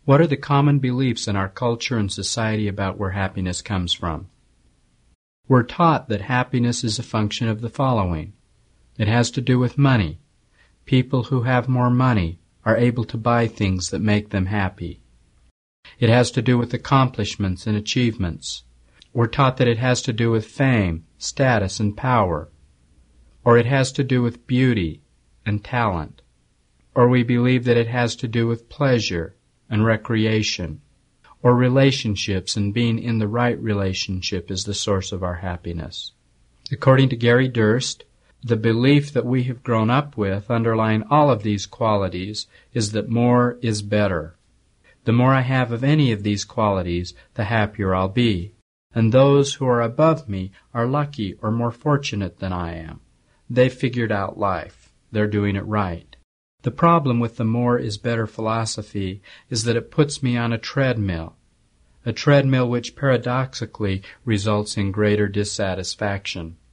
What are the common beliefs in our culture and society about where happiness comes from? We're taught that happiness is a function of the following. It has to do with money. People who have more money are able to buy things that make them happy. It has to do with accomplishments and achievements. We're taught that it has to do with fame, status, and power. Or it has to do with beauty and talent. Or we believe that it has to do with pleasure and recreation, or relationships, and being in the right relationship is the source of our happiness. According to Gary Durst, the belief that we have grown up with underlying all of these qualities is that more is better. The more I have of any of these qualities, the happier I'll be. And those who are above me are lucky or more fortunate than I am. They've figured out life. They're doing it right. The problem with the more is better philosophy is that it puts me on a treadmill which paradoxically results in greater dissatisfaction.